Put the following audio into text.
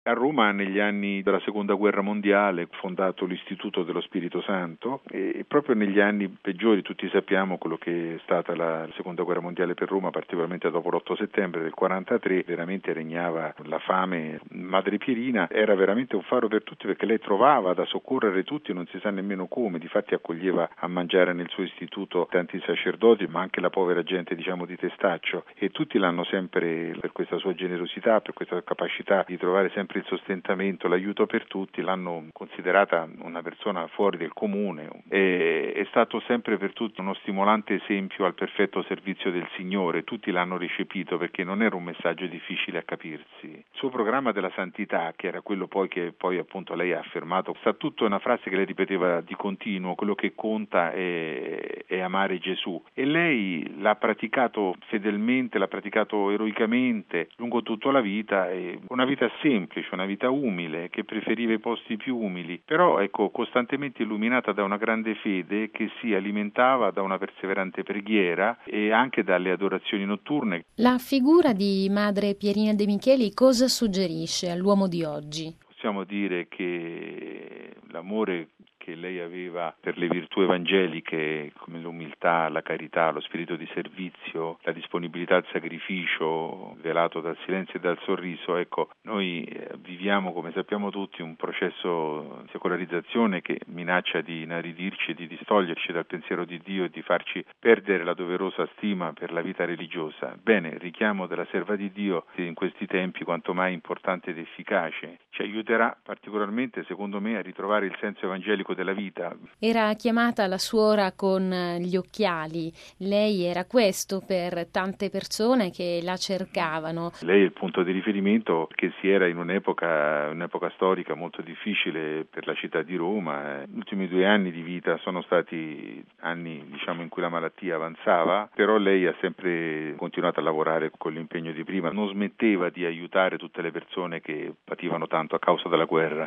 A Roma negli anni della Seconda Guerra Mondiale ha fondato l'Istituto dello Spirito Santo e proprio negli anni peggiori, tutti sappiamo quello che è stata la Seconda Guerra Mondiale per Roma, particolarmente dopo l'8 settembre del 43, veramente regnava la fame. Madre Pierina era veramente un faro per tutti perché lei trovava da soccorrere tutti, non si sa nemmeno come, difatti accoglieva a mangiare nel suo istituto tanti sacerdoti ma anche la povera gente di testaccio, e tutti l'hanno sempre, per questa sua generosità, per questa capacità di trovare sempre il sostentamento, l'aiuto per tutti, l'hanno considerata una persona fuori del comune e è stato sempre per tutti uno stimolante esempio al perfetto servizio del Signore. Tutti l'hanno recepito perché non era un messaggio difficile a capirsi. Il suo programma della santità, che era quello che poi appunto lei ha affermato, sta tutto in una frase che lei ripeteva di continuo: quello che conta è amare Gesù, e lei l'ha praticato fedelmente, l'ha praticato eroicamente lungo tutta la vita, una vita semplice, una vita umile, che preferiva i posti più umili, però costantemente illuminata da una grande fede che si alimentava da una perseverante preghiera e anche dalle adorazioni notturne. La figura di Madre Pierina De Micheli cosa suggerisce all'uomo di oggi? Possiamo dire che l'amore che lei aveva per le virtù evangeliche, come l'umiltà, la carità, lo spirito di servizio, la disponibilità al sacrificio velato dal silenzio e dal sorriso, noi viviamo, come sappiamo tutti, un processo di secolarizzazione che minaccia di inaridirci e di distoglierci dal pensiero di Dio e di farci perdere la doverosa stima per la vita religiosa. Bene, il richiamo della serva di Dio in questi tempi quanto mai importante ed efficace ci aiuterà particolarmente, secondo me, a ritrovare il senso evangelico della vita. Era chiamata la suora con gli occhiali. Lei era questo per tante persone che la cercavano. Lei è il punto di riferimento perché si era in un'epoca storica molto difficile per la città di Roma. Gli ultimi 2 anni di vita sono stati anni, in cui la malattia avanzava, però lei ha sempre continuato a lavorare con l'impegno di prima, non smetteva di aiutare tutte le persone che pativano tanto a causa della guerra.